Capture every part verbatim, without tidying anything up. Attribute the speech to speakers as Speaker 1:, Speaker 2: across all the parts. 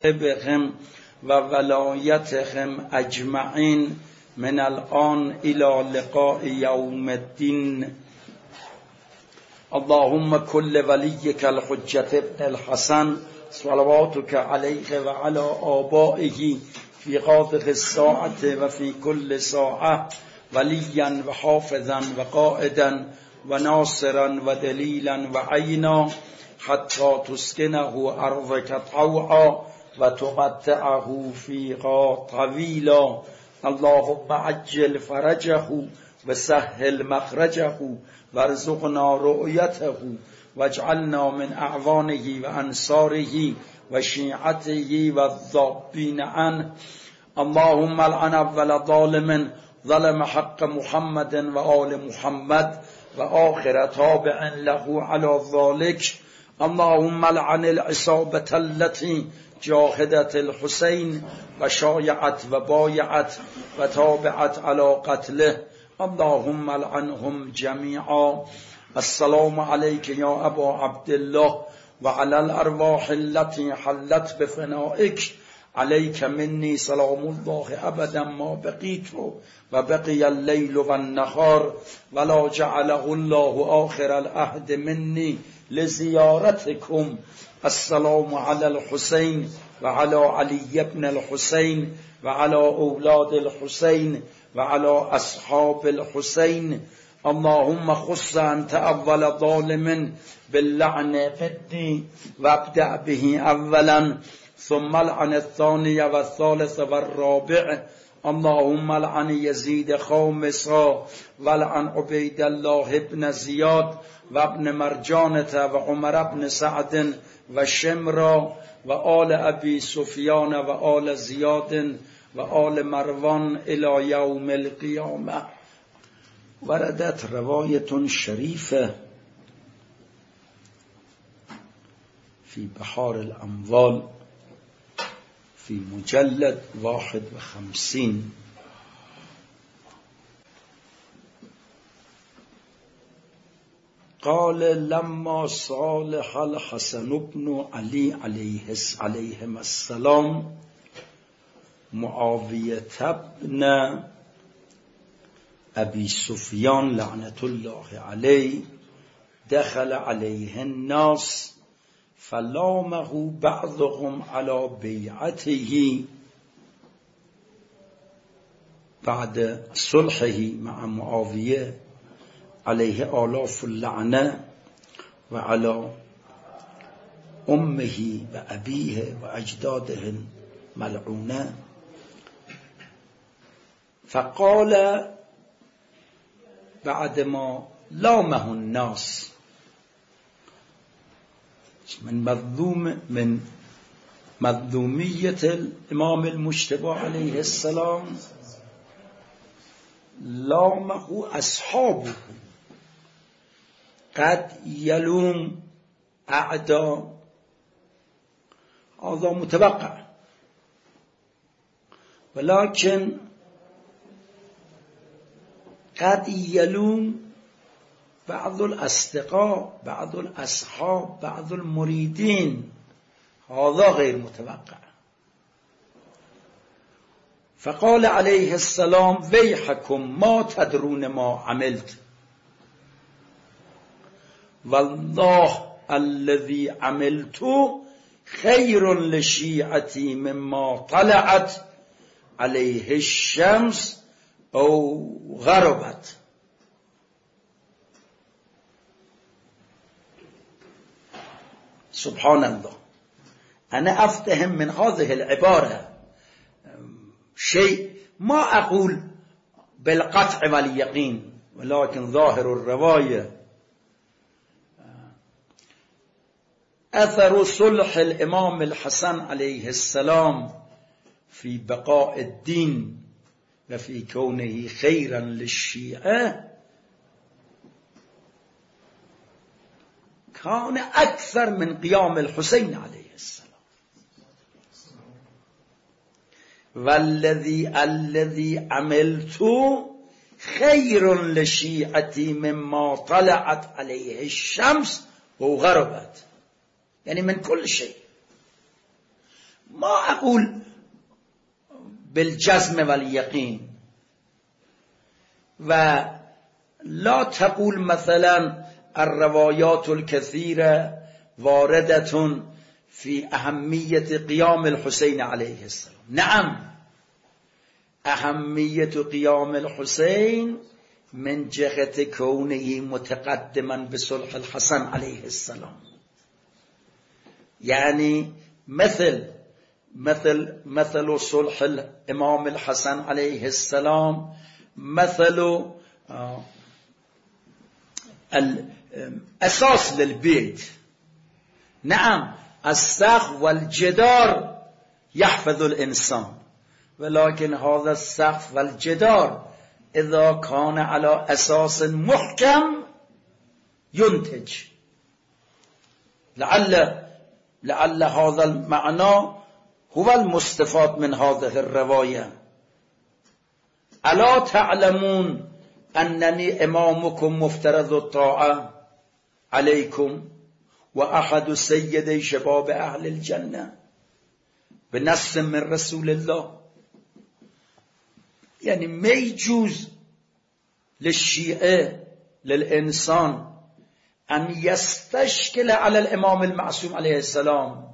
Speaker 1: بهم و ولایتهم اجمعین من الان الى لقاء یوم الدین. اللهم كل وليك الحجة ابن الحسن صلواتك عليه وعلى آبائه في هذه الساعة وفي كل ساعة وليا وحافظا وقائدا وناصرا ودليلا وعينا حتى تسكنه أرضك طوعا وتقطعه فيها طويلا. اللهم عجل فرجه وسهل مخرجه وارزقنا رؤيته واجعلنا من أعوانه وأنصاره وشيعته والذابين عنه. اللهم لعن أول ظالم ظلم حق محمد وآل محمد وآخر تابع له على ذلك. اللهم لعن العصابة التي جاهدت الحسين وشايعت وبايعت وتابعت على قتله. اللهم لعنهم جميعا. السلام عليك يا أبا عبد الله وعلى الأرواح التي حلت بفنائك. عليك مني سلام الله أبدا ما بقيت وبقي الليل والنهار ولا جعله الله آخر العهد مني لزيارتكم. السلام على الحسين وعلى علي بن الحسين وعلى أولاد الحسين وعلى أصحاب الحسين. اللهم خص أنت أول ظالم باللعن فدي وابدأ به أولا ثم لعن الثاني والثالث والرابع. اللهم لعن يزيد خامسا ولعن عبيد الله بن زياد وابن مرجانة وعمر بن سعد وشمرا وآل أبي سفيان وآل زياد وآل مروان إلى يوم القيامة. وردت رواية شريفة في بحار الأموال في مجلد واحد وخمسين قال لما صالح الحسن بن علي عليه عليهم السلام معاوية بن أبي سفيان لعنة الله عليه دخل عليه الناس فلامه بعضهم على بيعته بعد صلحه مع معاوية عليه آلاف اللعنة وعلى أمه وأبيه وأجداده ملعونة. فقال بعدما لامه الناس من مظلوم من مظلومية الإمام المجتبى عليه السلام لامه أصحابه قد يلوم أعداء. هذا متوقع، ولكن قد يلوم بعض الأصدقاء بعض الأصحاب بعض المريدين، هذا غير متوقع. فقال عليه السلام ويحكم ما تدرون ما عملت والله الذي عملت خير لشيعتي مما طلعت عليه الشمس أو غربت. سبحان الله. أنا أفتهم من هذه العبارة شيء ما أقول بالقطع واليقين، ولكن ظاهر الرواية أثر صلح الإمام الحسن عليه السلام في بقاء الدين وفي كونه خيرا للشيعة كان أكثر من قيام الحسين عليه السلام. والذي الذي عملت خير لشيعتي مما طلعت عليه الشمس وغربت، يعني من كل شيء. ما أقول بالجزم واليقين، ولا تقول مثلا الروايات الكثيرة واردة في أهمية قيام الحسين عليه السلام. نعم، أهمية قيام الحسين من جهة كونه متقدما بصلح الحسن عليه السلام، يعني مثل مثل مثل صلح الإمام الحسن عليه السلام مثل الأساس للبيت. نعم، السقف والجدار يحفظ الإنسان، ولكن هذا السقف والجدار إذا كان على أساس محكم ينتج. لعل لعل هذا المعنى هو المستفاد من هذه الرواية. ألا تعلمون أنني إمامكم مفترض الطاعة عليكم وأحد سيدي شباب أهل الجنة، بنص من رسول الله. يعني ما يجوز للشيعة للإنسان أن يستشكل على الإمام المعصوم عليه السلام،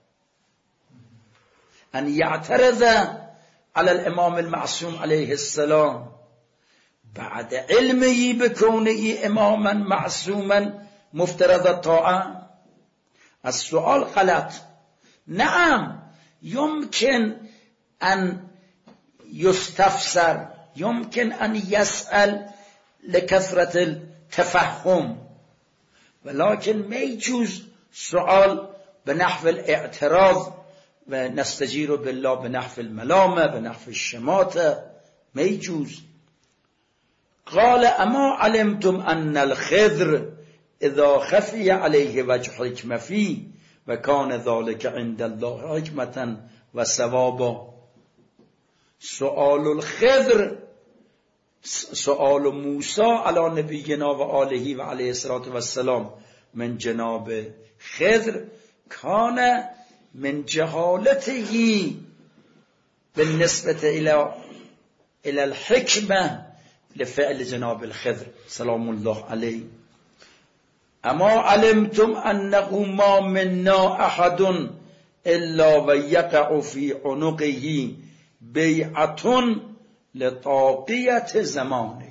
Speaker 1: أن يعترض على الإمام المعصوم عليه السلام بعد علمه بكونه إماما معصوما مفترض الطاعة. السؤال غلط. نعم، يمكن أن يستفسر، يمكن أن يسأل لكثرة التفهم، ولكن ما يجوز سؤال بنحو الاعتراض ونستجير بالله بنحو الملامة بنحو الشماتة، ما يجوز. قال أما علمتم أن الخضر إذا خفي عليه وجه حكمة فيه وكان ذلك عند الله حكمة وثوابا. سؤال الخضر، سؤال موسى على نبينا و آله و عليه الصلاة والسلام من جناب خضر كان من جهالته بالنسبة إلى إلى الحكمة لفعل جناب الخضر سلام الله عليه. أما علمتم أنه ما منا أحد إلا ويقع في عنقه بيعة لطاقية زمانه.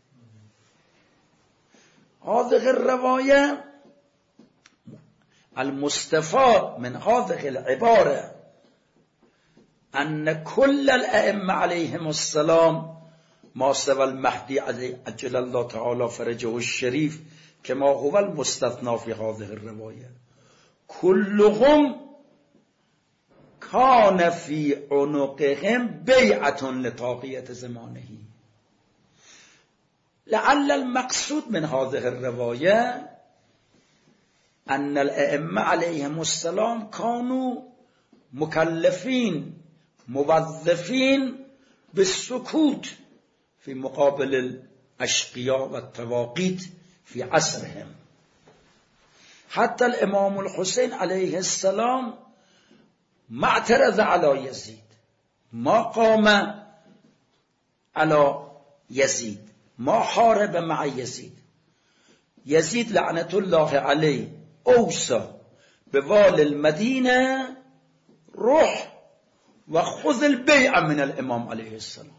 Speaker 1: هذه الرواية المستفاد من هذه العبارة أن كل الأئمة عليهم السلام ما سوى المهدي عجل الله تعالى فرجه الشريف كما هو المستثنى في هذه الرواية، كلهم كان في عنقهم بيعة لطاقية زمانه. لعل المقصود من هذه الرواية أن الأئمة عليهم السلام كانوا مكلفين موظفين بالسكوت في مقابل الأشقياء والتواقيت في عصرهم. حتى الإمام الحسين عليه السلام ما اعترض على يزيد، ما قام على يزيد، ما حارب مع يزيد. يزيد لعنة الله عليه أوصى بوالي المدينة روح وخذ البيعة من الإمام عليه السلام.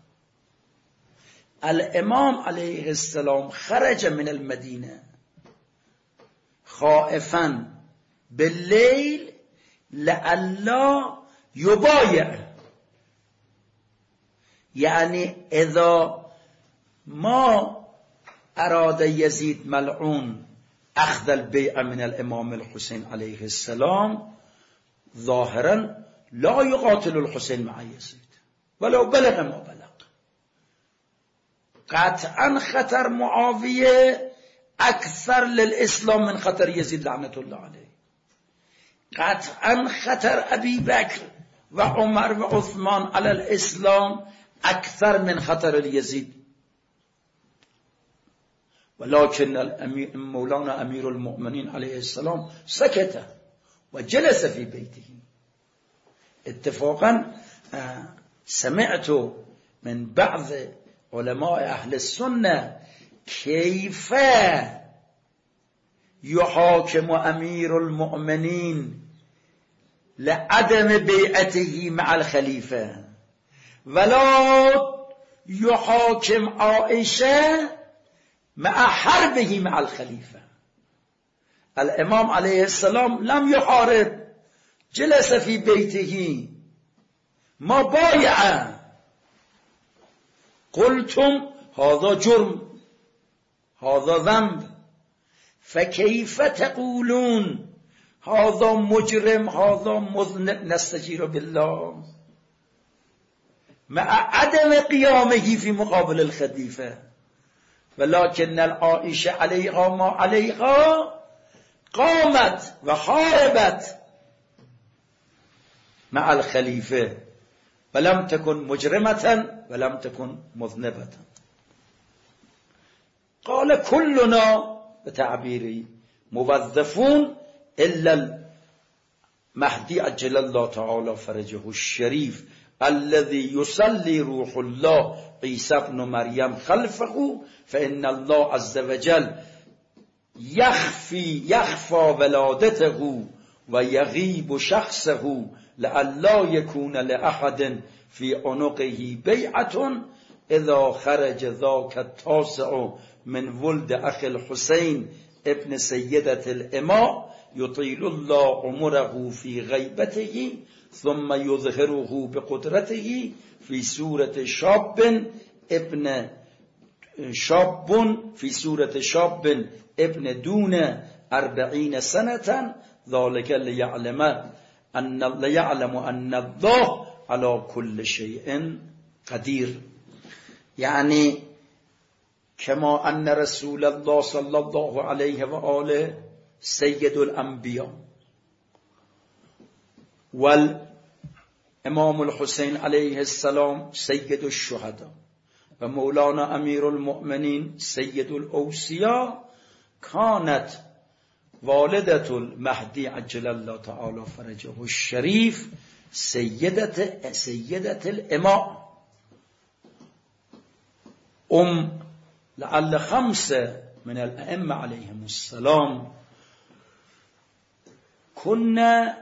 Speaker 1: الإمام عليه السلام خرج من المدينة خائفا بالليل لئلا يبايع، يعني إذا ما أراد يزيد ملعون أخذ البيعة من الإمام الحسين عليه السلام ظاهرا لا يقاتل الحسين مع يزيد ولو بلغ ما بلغ. قطعا خطر معاوية أكثر للإسلام من خطر يزيد لعنة الله عليه. قطعا خطر أبي بكر وعمر وعثمان على الإسلام أكثر من خطر يزيد. ولكن مولانا أمير المؤمنين عليه السلام سكت وجلس في بيته اتفاقا سمعت من بعض علماء اهل السنه كيف يحاكم امير المؤمنين لعدم بيعته مع الخليفه ولا يحاكم عائشه مع حربه مع الخليفه. الامام عليه السلام لم يحارب، جلس في بيته ما بايع. قلتم هذا جرم، هذا ذنب، فكيف تقولون هذا مجرم، هذا مذنب نستجير بالله مع عدم قيامه في مقابل الخليفة؟ ولكن العائشة عليها ما عليها قامت وحاربت مع الخليفة ولم تكن مجرمة ولم تكن مذنبة. قال كلنا بتعبيري موظفون إلا المهدي عجل الله تعالى فرجه الشريف الذي يصلي روح الله عيسى ابن مريم خلفه، فإن الله عز وجل يخفي يخفى ولادته ويغيب شخصه لئلا يكون لأحد في عنقه بيعة إذا خرج ذاك التاسع من ولد أخي الحسين ابن سيدة الإماء يطيل الله عمره في غيبته ثم يظهره بقدرته في سورة شاب ابن شاب في سورة شاب ابن دون أربعين سنة ذلك ليعلم أن ليعلم أن الله على كل شيء قدير. يعني كما أن رسول الله صلى الله عليه وآله سيد الأنبياء والإمام الحسين عليه السلام سيد الشهداء ومولانا أمير المؤمنين سيد الأوصياء، كانت والدة المهدي عجل الله تعالى فرجه الشريف سيدة سيدة الإماء أم لعل خمسة من الأئمة عليهم السلام كنا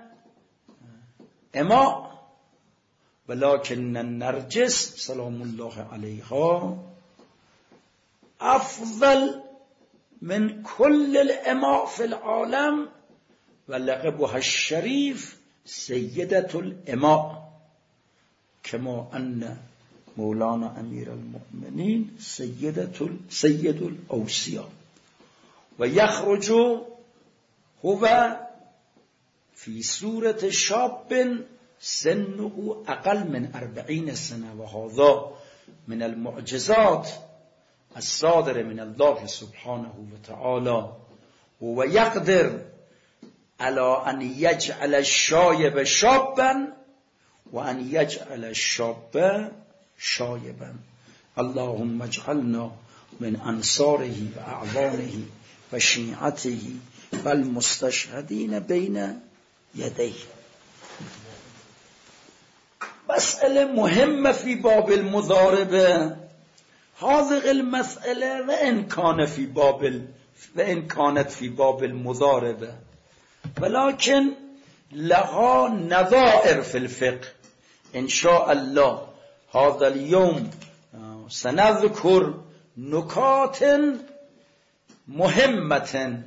Speaker 1: إماء، ولكن النرجس سلام الله عليها أفضل من كل الإماء في العالم، ولقبها الشريف سيدة الإماء، كما أن مولانا أمير المؤمنين سيدة سيد الأوصياء. ويخرج هو في سورة شاب سنه أقل من أربعين سنة، وهذا من المعجزات الصادرة من الله سبحانه وتعالى. ويقدر على أن يجعل الشايب شابا وأن يجعل الشاب شايبا. اللهم اجعلنا من أنصاره وأعوانه وشيعته والمستشهدين بين يديه. مسألة مهمة في باب المضاربة هذه المسألة، وإن كان في باب وإن كانت في باب المضاربة ولكن لها نظائر في الفقه. إن شاء الله هذا اليوم سنذكر نكات مهمة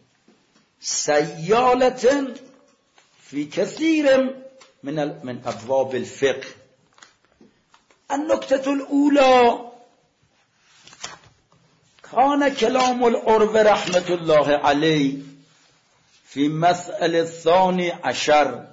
Speaker 1: سيالة في كثير من من أبواب الفقه. النكتة الأولى: كان كلام العرب رحمة الله عليه في مسألة الثاني عشر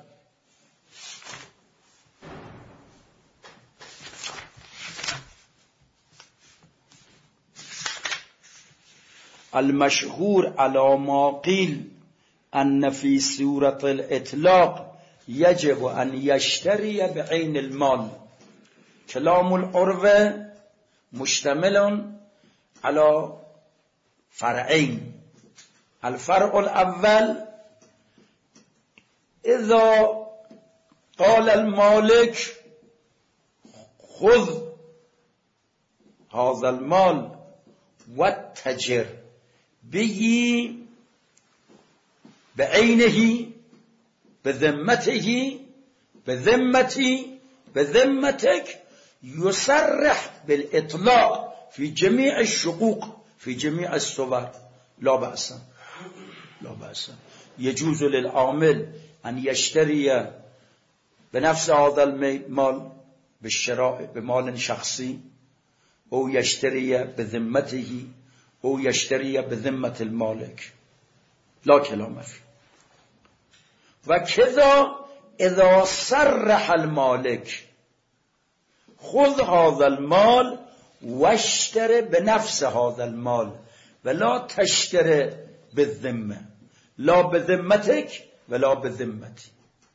Speaker 1: المشهور على ما قيل أن في سورة الإطلاق يجب أن يشتري بعين المال. كلام العرب مشتمل على فرعين: الفرع الأول إذا قال المالك خذ هذا المال واتجر به بعينه بذمته بذمتي بذمتك، يصرح بالإطلاق في جميع الشقوق في جميع الصور، لا بأس لا بأس. يجوز للعامل أن يشتري بنفس هذا المال بالشراء بمال شخصي، أو يشتري بذمته، أو يشتري بذمة المالك، لا كلام فيه. وكذا إذا صرح المالك خذ هذا المال واشتري بنفس هذا المال ولا تشتري بالذمة، لا بذمتك ولا بذمتي.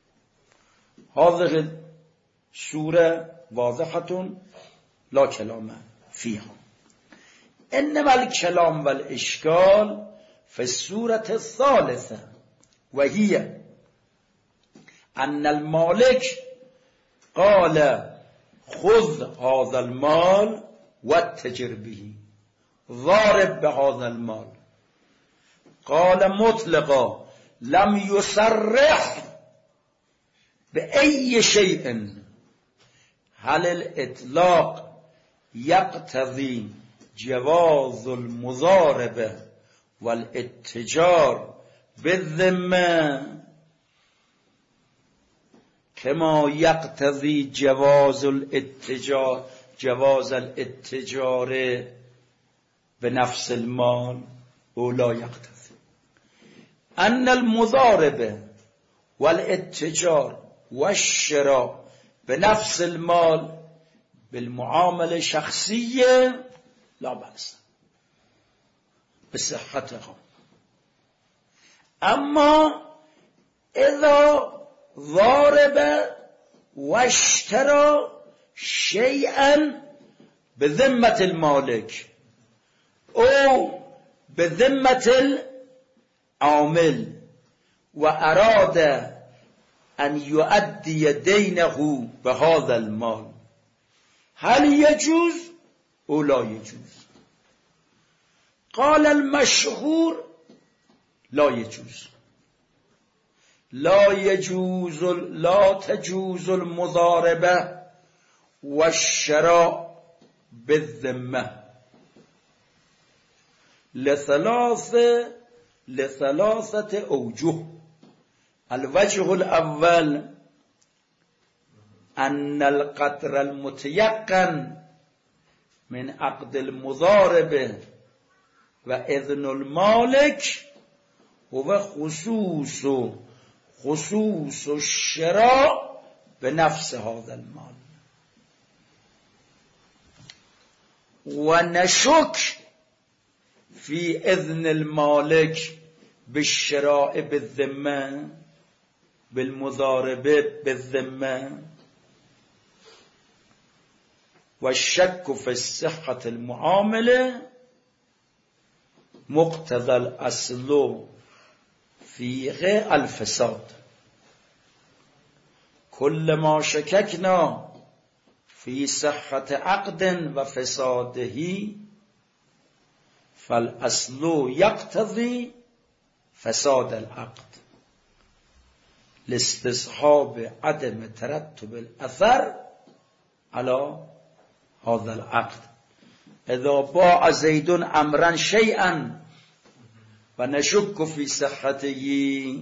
Speaker 1: هذه السورة واضحة لا كلام فيها. إنما الكلام والإشكال في السورة الثالثة، وهي أن المالك قال خذ هذا المال واتجر به، ضارب بهذا المال. قال مطلقا لم يصرح بأي شيء. هل الإطلاق يقتضي جواز المضاربة والاتجار بالذمة كما يقتضي جواز الاتجار جواز الاتجار بنفس المال؟ أو لا يقتضي؟ أن المضاربة والاتجار والشراء بنفس المال بالمعاملة شخصية لا بأس بصحتها. أما إذا ضارب واشترى شيئا بذمة المالك أو بذمة العامل وأراد أن يؤدي دينه بهذا المال، هل يجوز أو لا يجوز؟ قال المشهور لا يجوز. لا يجوز لا تجوز المضاربة والشراء بالذمة لثلاثة لثلاثة أوجه. الوجه الأول أن القدر المتيقن من عقد المضاربة وإذن المالك هو خصوص خصوص الشراء بنفس هذا المال، ونشك في إذن المالك بالشراء بالذمة بالمضاربة بالذمة، والشك في الصحة المعاملة مقتضى الأصل فيه الفساد. كلما شككنا في صحة عقد وفساده فالأصل يقتضي فساد العقد لاستصحاب عدم ترتب الأثر على هذا العقد. إذا باع زيد أمرا شيئا ونشك في صحته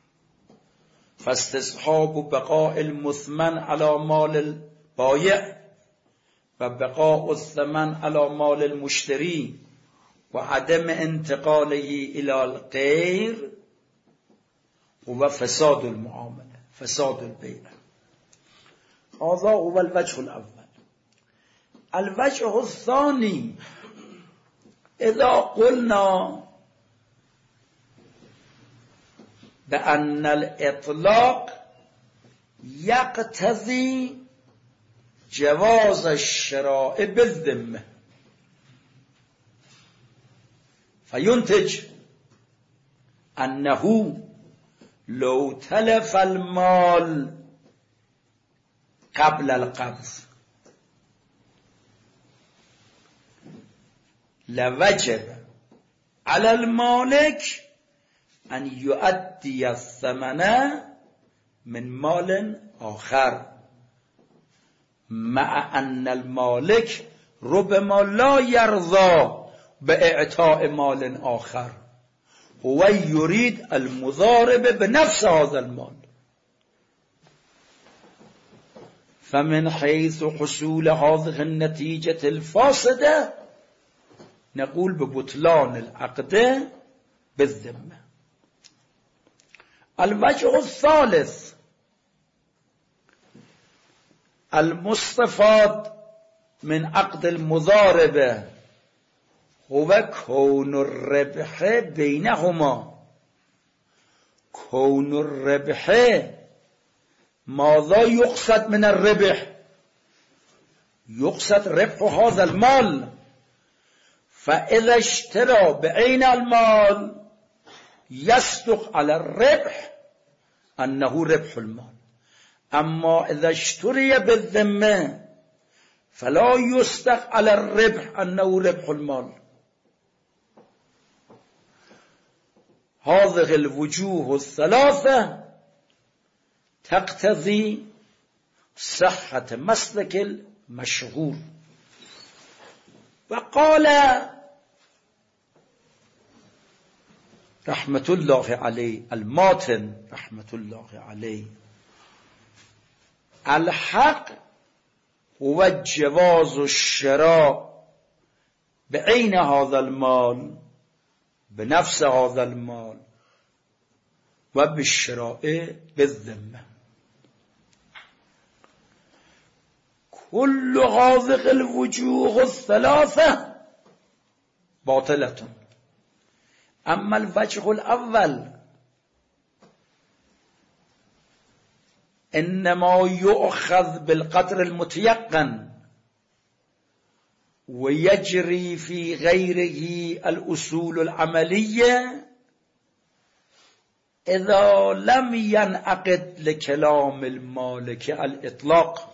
Speaker 1: فاستصحاب بقاء المثمن على مال البائع وبقاء الثمن على مال المشتري وعدم انتقاله إلى الغير هو فساد المعاملة فساد البيع. هذا هو الوجه الأول. الوجه الثاني، إذا قلنا بأن الإطلاق يقتضي جواز الشراء بالذمة، فينتج أنه لو تلف المال قبل القبض لوجب على المالك أن يؤدي الثمن من مال آخر مع أن المالك ربما لا يرضى بإعطاء مال آخر هو يريد المضاربة بنفس هذا المال. فمن حيث حصول هذه النتيجة الفاسدة نقول ببطلان العقد بالذمة. الوجه الثالث المستفاد من عقد المضاربة هو كون الربح بينهما. كون الربح، ماذا يقصد من الربح؟ يقصد ربح هذا المال. فإذا اشترى بعين المال يصدق على الربح أنه ربح المال. أما إذا اشتري بالذمة فلا يصدق على الربح أنه ربح المال. هذه الوجوه الثلاثة تقتضي صحة مسلك المشهور. وقال رحمة الله عليه الماتن رحمة الله عليه الحق هو جواز الشراء بعين هذا المال بنفس هذا المال وبالشراء بالذمة. كل هذه الوجوه الثلاثة باطلة. أما الوجه الأول إنما يؤخذ بالقدر المتيقن ويجري في غيره الأصول العملية إذا لم ينعقد لكلام المالك الإطلاق.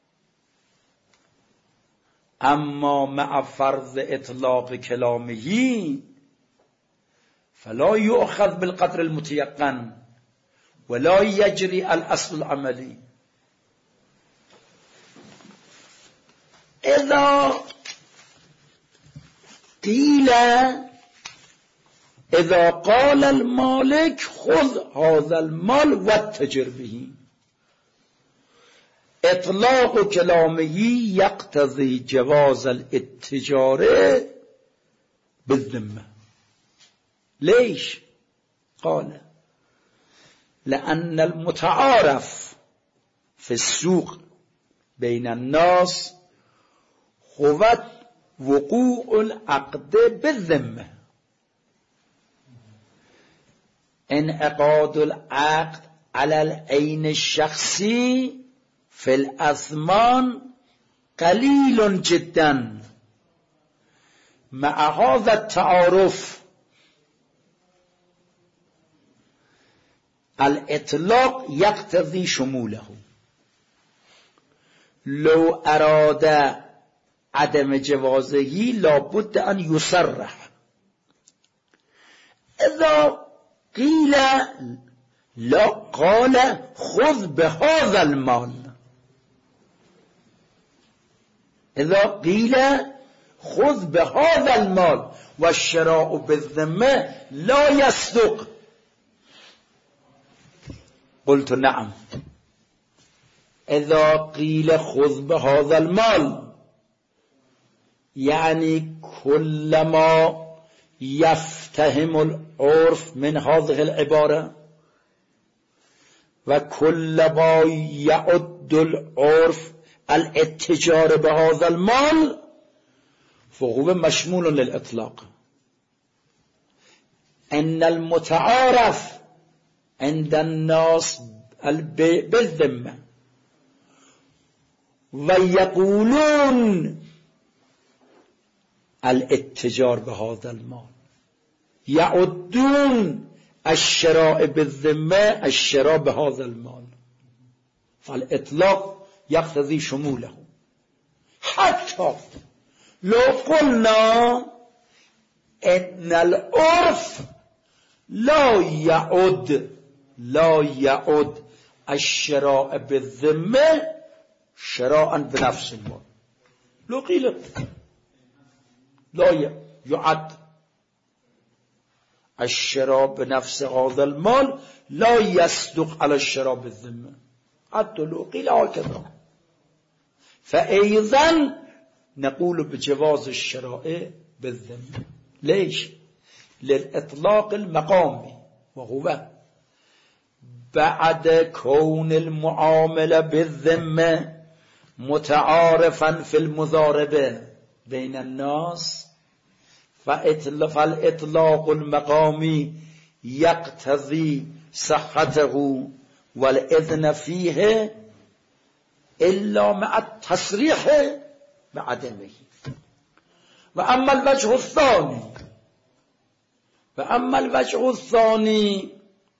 Speaker 1: أما مع فرض إطلاق كلامه فلا يؤخذ بالقدر المتيقن ولا يجري الأصل العملي. إذا قيل إذا قال المالك خذ هذا المال واتجر به، إطلاق كلامه يقتضي جواز الاتجار بالذمة. ليش؟ قال لأن المتعارف في السوق بين الناس هو وقوع العقد بالذمة. انعقاد العقد على العين الشخصي في الأثمان قليل جدا. مع هذا التعارف الإطلاق يقتضي شموله. لو أراد عدم جوازه لابد أن يصرح. إذا قيل لا قال خذ بهذا المال، إذا قيل خذ بهذا المال والشراء بالذمة لا يصدق. قلت نعم. إذا قيل خذ بهذا المال يعني كلما يفتهم العرف من هذه العبارة وكلما يعد العرف الاتجار بهذا المال فهو مشمول للإطلاق. إن المتعارف عند الناس بالذمة ويقولون الاتجار بهذا المال، يعدون الشراء بالذمة الشراء بهذا المال، فالإطلاق یقتضی شموله. حتی لو قلنا ان العرف لا يعد لا يعد الشراء بالذمه شراء بنفس المال. لو قيل لا يعد الشراء بنفس هذا المال لا يصدق على الشراء بالذمه. حتى لو قيل هكذا فأيضا نقول بجواز الشراء بالذمه. ليش؟ للإطلاق المقامي، وهو بعد كون المعاملة بالذمة متعارفا في المضاربة بين الناس، فالإطلاق المقامي يقتضي صحته والإذن فيه إلا مع التصريح بعدمه. وأما الوجه الثاني وأما الوجه الثاني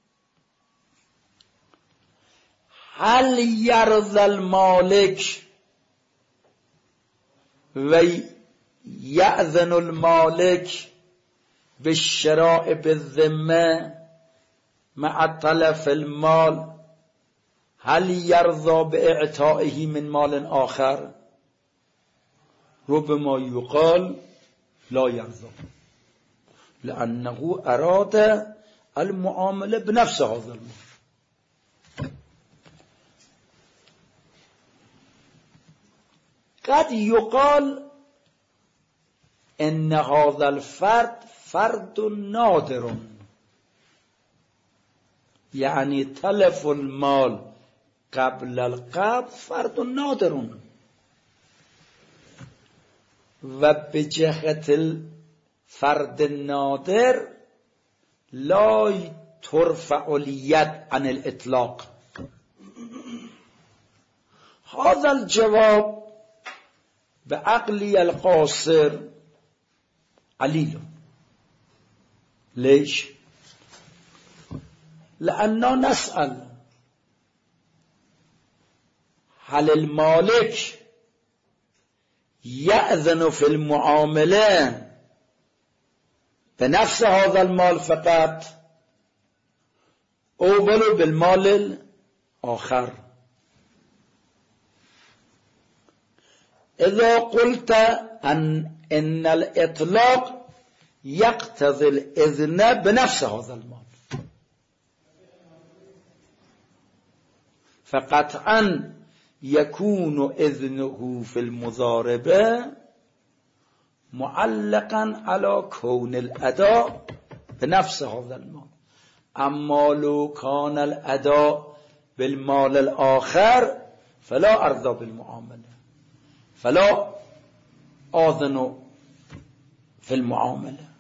Speaker 1: هل يرضى المالك ويأذن المالك بالشراء بالذمة مع تلف المال؟ هل يرضى بإعطائه من مال آخر؟ ربما يقال لا يرضى، لأنه أراد المعاملة بنفس هذا المال. قد يقال إن هذا الفرد فرد نادر، يعني تلف المال قبل القبض فرد نادر، و بجهة الفرد النادر لا ترفع اليد عن الإطلاق. هذا الجواب بعقلي القاصر عليل. ليش؟ لأننا نسأل هل المالك يأذن في المعاملة بنفس هذا المال فقط أو بل بالمال الآخر؟ إذا قلت أن إن الإطلاق يقتضي الإذن بنفس هذا المال، فقطعا يكون إذنه في المضاربة معلقا على كون الأداء بنفس هذا المال. أما لو كان الأداء بالمال الآخر فلا أرضى بالمعاملة، فلا آذن في المعاملة.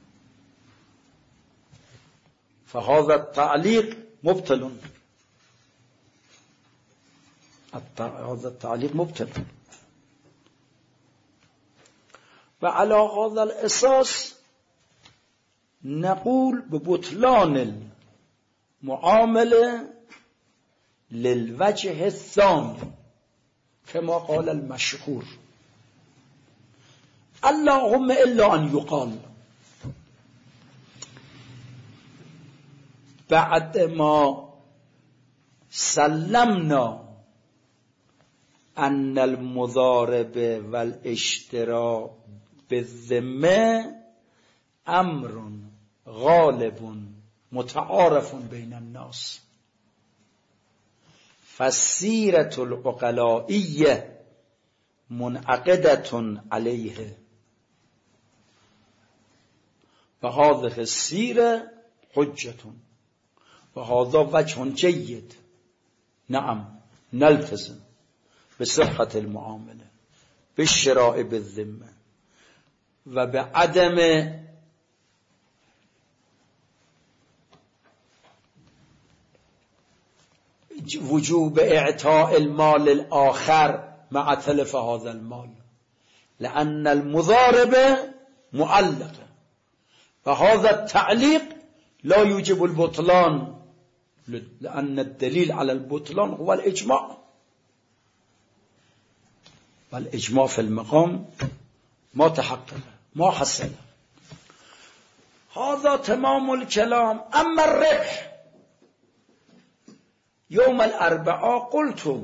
Speaker 1: فهذا التعليق مبطل، هذا التعليق مبطل. وعلى هذا الأساس نقول ببطلان المعاملة للوجه الثاني كما قال المشهور. اللهم إلا أن يقال بعد ما سلمنا أن المضاربة والاشتراء بالذمة أمر غالب متعارف بين الناس، فالسيرة العقلائية منعقدة عليه، فهذه السيرة حجة، وهذا وجه جيد. نعم نلتزم بصحة المعاملة بالشراء بالذمة وبعدم وجوب إعطاء المال الآخر مع تلف هذا المال، لأن المضاربة معلقة، فهذا التعليق لا يوجب البطلان، لأن الدليل على البطلان هو الإجماع. والاجماع في المقام ما تحقق ما حصل. هذا تمام الكلام. أما الربح يوم الأربعاء قلت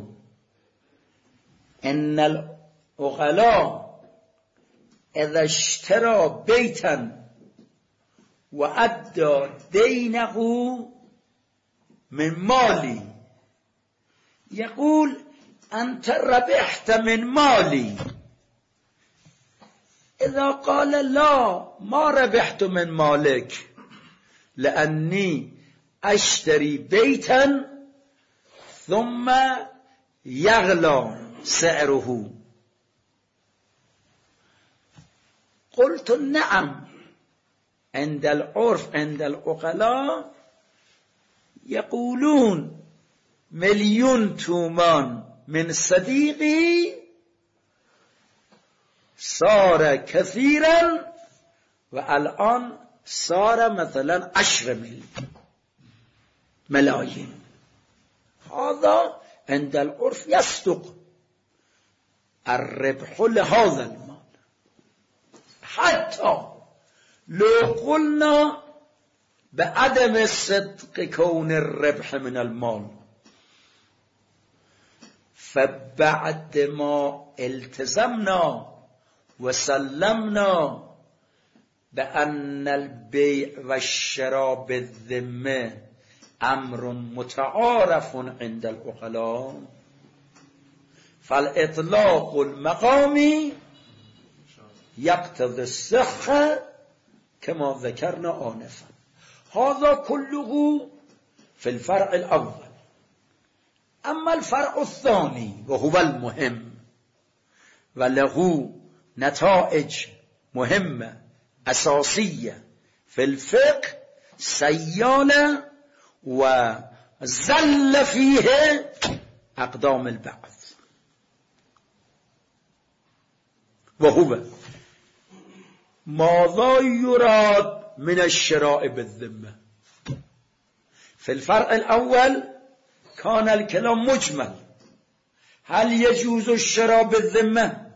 Speaker 1: إن العقلاء إذا اشترى بيتا وأدى دينه من مالي يقول أنت ربحت من مالي. إذا قال لا ما ربحت من مالك لأني أشتري بيتا ثم يغلى سعره، قلت نعم. عند العرف عند العقلاء يقولون مليون تومان من صديقي صار كثيرا والآن صار مثلا عشر مليون ملايين. هذا عند العرف يصدق الربح لهذا المال، حتى لو قلنا بعدم صدق كون الربح من المال. فبعد ما التزمنا وسلمنا بأن البيع والشراء بالذمة أمر متعارف عند العقلاء، فالإطلاق المقامي يقتضي الصحة كما ذكرنا آنفا. هذا كله في الفرع الأول. أما الفرع الثاني وهو المهم وله نتائج مهمة أساسية في الفقه سيالة وزل فيه أقدام البعث، وهو ماذا يراد من الشراء بالذمة. في الفرع الأول كان الكلام مجمل، هل يجوز الشراء بالذمة؟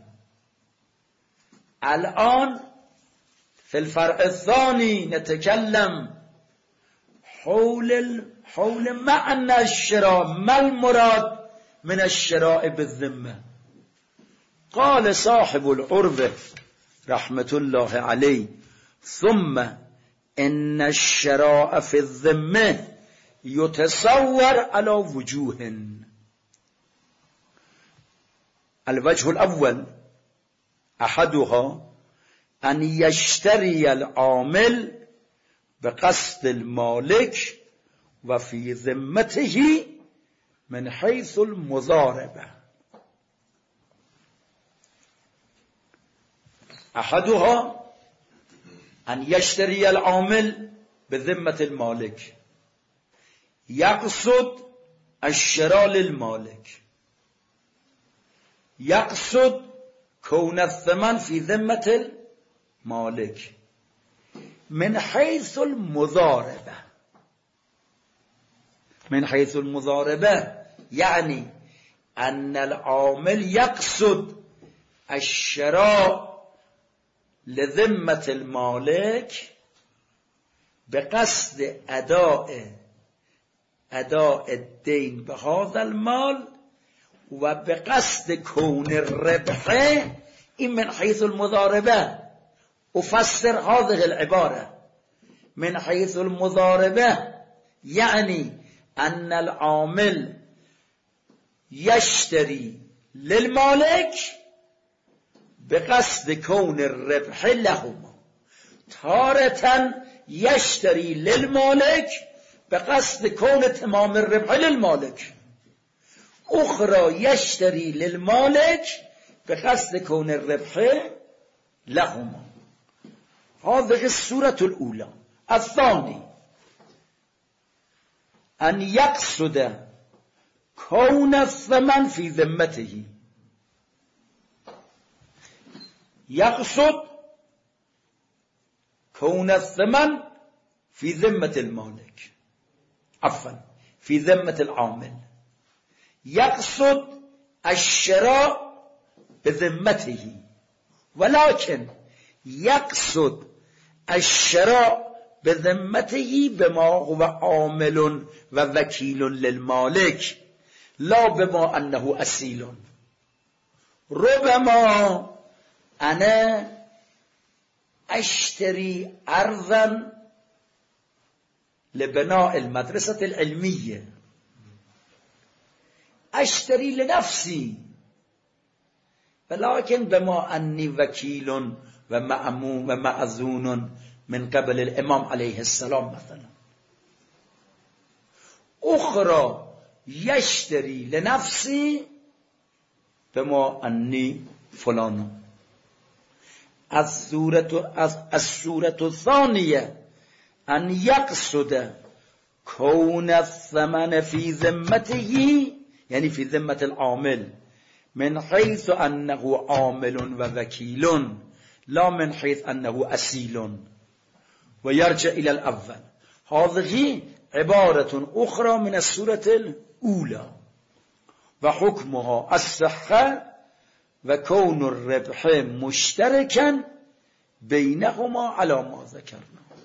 Speaker 1: الآن في الفرع الثاني نتكلم حول حول معنى الشراء، ما المراد من الشراء بالذمة. قال صاحب العربة رحمة الله عليه ثم إن الشراء في الذمة يتصور على وجوه. الوجه الأول أحدها أن يشتري العامل بقصد المالك وفي ذمته من حيث المضاربة. أحدها أن يشتري العامل بذمة المالك، يقصد الشراء للمالك، يقصد كون الثمن في ذمة المالك من حيث المضاربة. من حيث المضاربة يعني أن العامل يقصد الشراء لذمة المالك بقصد أداء أداء الدين بهذا المال وبقصد كون الربح. إن من حيث المضاربة أفسر هذه العبارة من حيث المضاربة يعني أن العامل يشتري للمالك بقصد كون الربح لهما، تارة يشتري للمالك بقصد كون تمام الربح للمالك، أخرى يشتري للمالك بقصد كون الربح لهما. هذه الصورة الأولى. الثاني أن يقصد كون الثمن في ذمته، يقصد كون الثمن في ذمة المالك، عفوا في ذمة العامل، يقصد الشراء بذمته ولكن يقصد الشراء بذمته بما هو عامل و وكيل للمالك لا بما أنه أسيل. ربما أنا أشتري أرضا لبناء المدرسة العلمية، أشتري لنفسي، ولكن بما أني وكيل ومأمون ومأذون من قبل الإمام عليه السلام مثلا. أخرى يشتري لنفسي بما أني فلان. الصورة الصورة الثانية أن يقصد كون الثمن في ذمته، يعني في ذمة العامل، من حيث أنه عامل ووكيل لا من حيث أنه أسيل، ويرجع إلى الأول. هذه عبارة أخرى من السورة الأولى، وحكمها الصحة وكون الربح مشتركا بينهما على ما ذكرنا.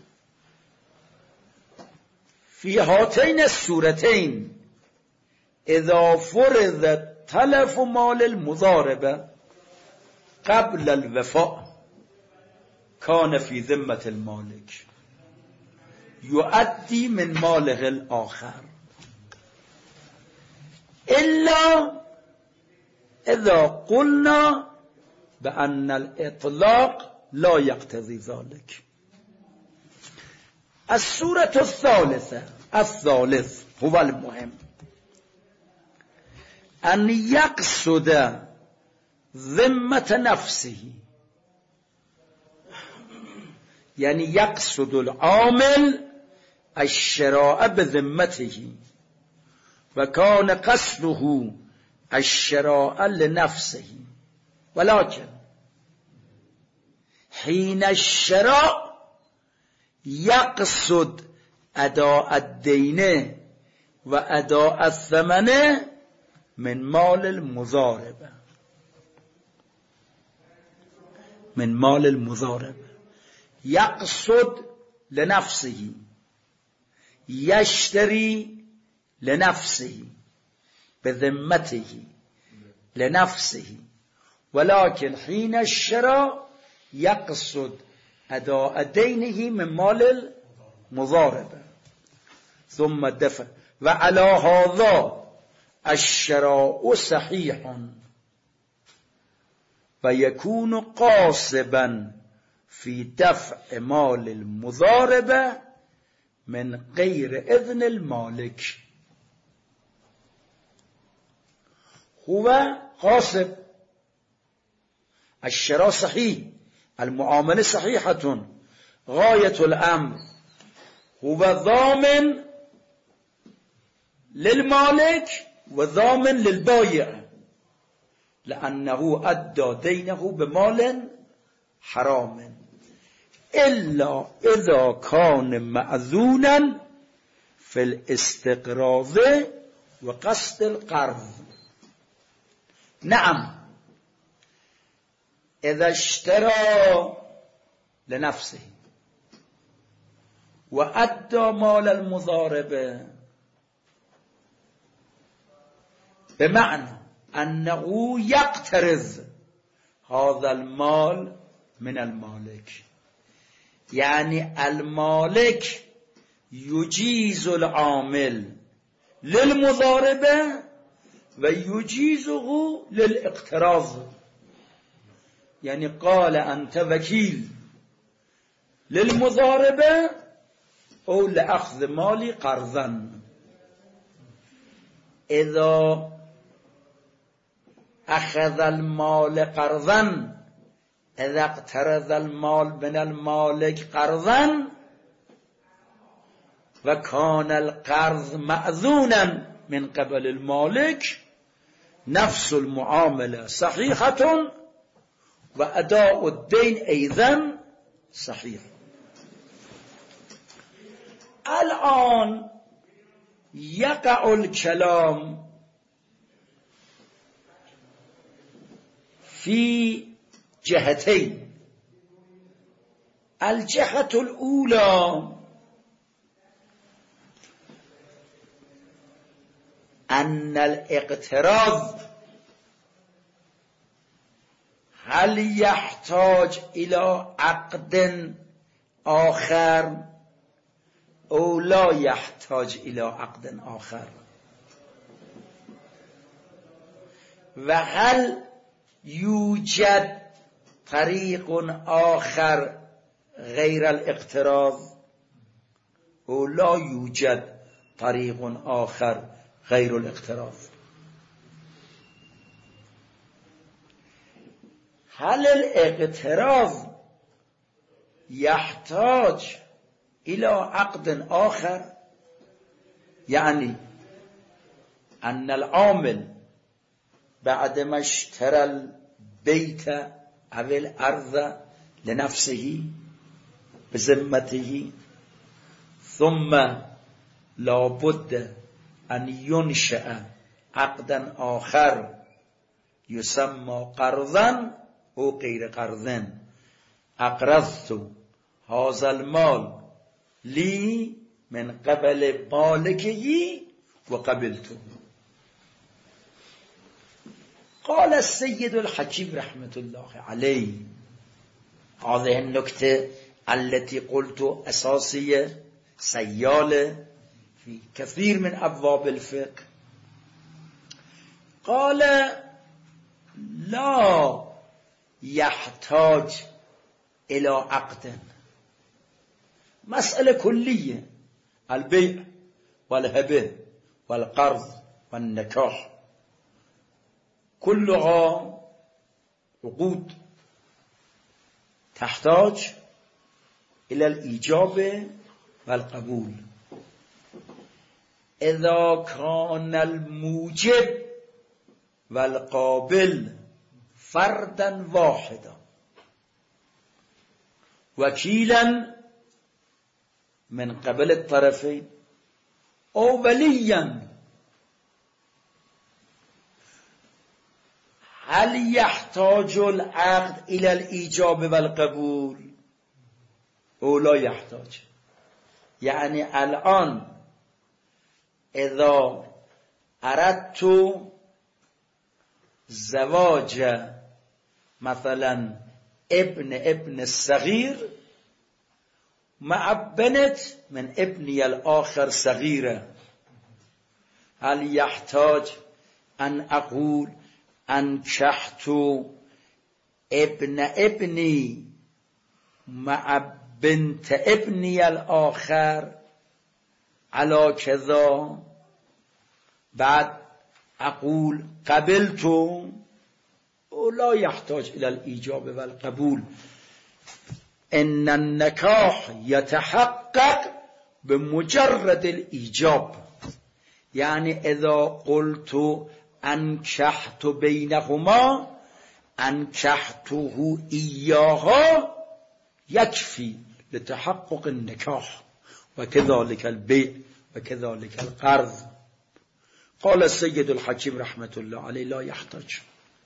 Speaker 1: في هاتين السورتين إذا فرض تلف مال المضاربة قبل الوفاء كان في ذمة المالك يؤدي من ماله الآخر، إلا إذا قلنا بأن الإطلاق لا يقتضي ذلك. السورة الثالثة الثالث هو المهم، أن يقصد ذمة نفسه، يعني يقصد العامل الشراء بذمته، وكان قصده الشراء لنفسه، ولكن حين الشراء يقصد أداء الدين وأداء الثمن من مال المضاربة، من مال المضاربة. يقصد لنفسه، يشتري لنفسه بذمته لنفسه، ولكن حين الشراء يقصد أداء دينه من مال المضاربة. ثم دفع وعلى هذا الشراء صحيح ويكون قاصبا في دفع مال المضاربة من غير إذن المالك. هو قاصب، الشراء صحيح، المعاملة صحيحة، غاية الأمر هو ضامن للمالك وضامن للبائع، لأنه أدى دينه بمال حرام، إلا إذا كان مأذونا في الاستقراض وقصد القرض. نعم، إذا اشترى لنفسه وأدى مال المضاربة بمعنى أنه يقترض هذا المال من المالك، يعني المالك يجيز العامل للمضاربة ويجيزه للاقتراض، يعني قال أنت وكيل للمضاربة أو لأخذ مالي قرضا. إذا أخذ المال قرضا، إذا اقترض المال من المالك قرضا وكان القرض مأذونا من قبل المالك، نفس المعاملة صحيحة وأداء الدين أيضا صحيح. الآن يقع الكلام في جهتين. الجهة الأولى أن الاقتراض هل يحتاج إلى عقد آخر أو لا يحتاج إلى عقد آخر، وهل يوجد طريق آخر غير الاقتراض أو لا يوجد طريق آخر غير الاقتراض. هل الاقتراض يحتاج إلى عقد آخر؟ يعني أن العامل بعدما اشترى البيت أو الأرض لنفسه بذمته ثم لابد أن ينشأ عقدا آخر يسمى قرضا أو غير قرض. أقرضت هذا المال لي من قبل مالكه وقبلته. قال السيد الحكيم رحمة الله عليه: هذه النكتة التي قلت أساسية سيالة في كثير من أبواب الفقه. قال: لا يحتاج إلى عقد. مسألة كلية، البيع والهبة والقرض والنكاح كلها عقود تحتاج إلى الإيجاب والقبول. إذا كان الموجب والقابل فردا واحدا وكيلا من قبل الطرفين أو وليا، هل يحتاج العقد إلى الإيجاب والقبول أو لا يحتاج؟ يعني الآن إذا أردت زواج مثلا ابن ابن الصغير مع بنت من ابني الآخر صغيرة، هل يحتاج أن أقول أنكحت ابن ابني مع بنت ابني الآخر على كذا بعد أقول قبلت؟ ولا يحتاج إلى الإيجاب والقبول. إن النكاح يتحقق بمجرد الإيجاب. يعني إذا قلت أنكحت بينهما أنكحته إياها يكفي لتحقق النكاح، وكذلك البيع وكذلك القرض. قال السيد الحكيم رحمة الله عليه: لا يحتاج.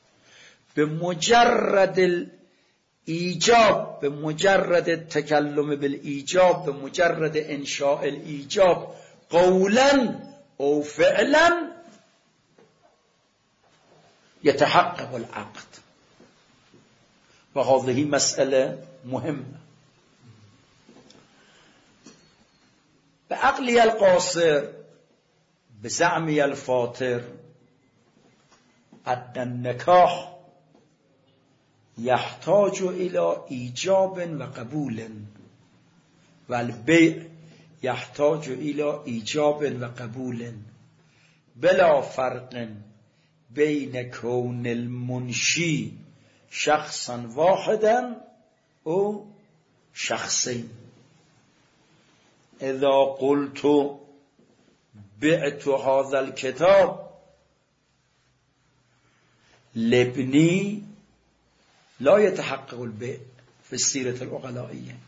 Speaker 1: بمجرد الإيجاب، بمجرد التكلم بالإيجاب، بمجرد إنشاء الإيجاب قولا أو فعلا يتحقق العقد. وهذه مسألة مهمة. بعقلي القاصر بزعمي الفاطر أن النكاح يحتاج إلى إيجاب وقبول، والبيع يحتاج إلى إيجاب وقبول، بلا فرق بين كون المنشي شخصا واحدا أو شخصين. إذا قلت بعت هذا الكتاب لابني لا يتحقق البيع في السيرة العقلائية.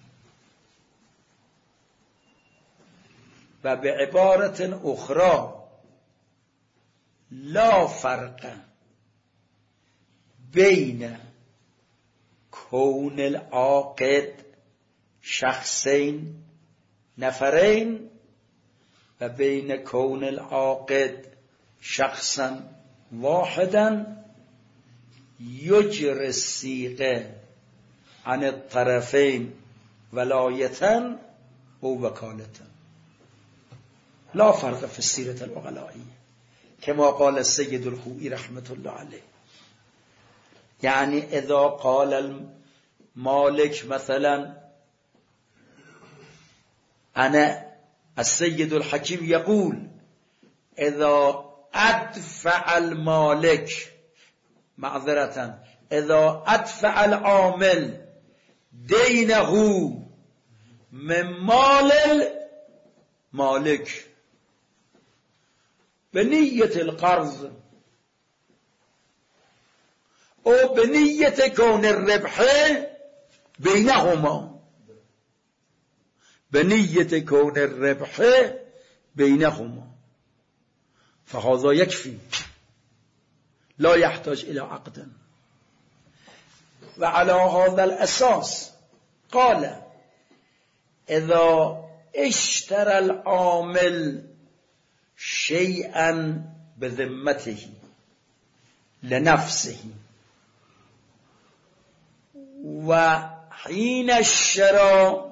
Speaker 1: وبعبارة أخرى لا فرق بین کون العاقد شخصین نفرین و بین کون العاقد شخصا واحدا یجر الصیغه عن الطرفین ولایتا او وکالتا لا فرق في السیرة العقلائیه كما قال السید الخوئی رحمت الله علیه. یعنی اذا قال المالک مثلا انا السید الحکیم یقول اذا ادفع المالک معذرتا اذا ادفع العامل دینه من مال المالک بنیت القرض او بنیت کون الربح بینهما بنیت کون الربح بینهما فهذا يكفي لا يحتاج الى عقد. وعلى هذا الاساس قال اذا اشترى العامل شيئا بذمته لنفسه وحين الشراء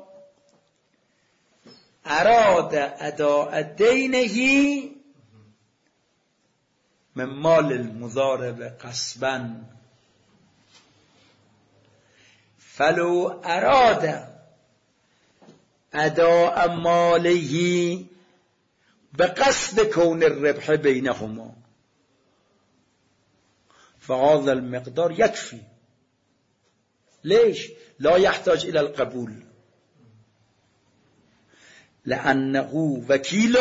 Speaker 1: اراد اداء دينه من مال المضارب قصبا فلو اراد اداء ماله بقصد كون الربح بينهما فهذا المقدار يكفي. ليش؟ لا يحتاج إلى القبول لأنه وكيل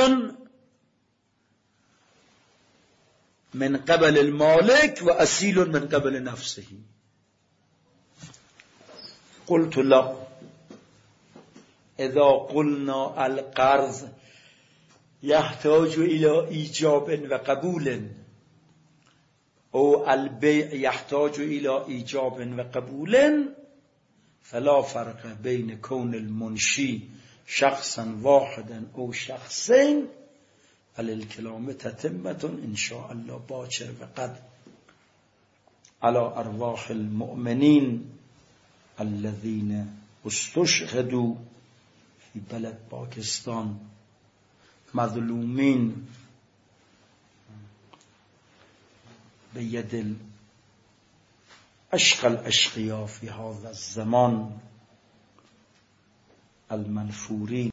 Speaker 1: من قبل المالك وأسيل من قبل نفسه. قلت له إذا قلنا القرض يحتاج إلى إيجاب وقبول أو البيع يحتاج إلى إيجاب وقبول فلا فرق بين كون المنشي شخصا واحدا أو شخصين الكلام تتمة إن شاء الله باكر وقد على أرواح المؤمنين الذين استشهدوا في بلد باكستان مظلومين بيد الأشقى الأشقياء في هذا الزمان المنفورين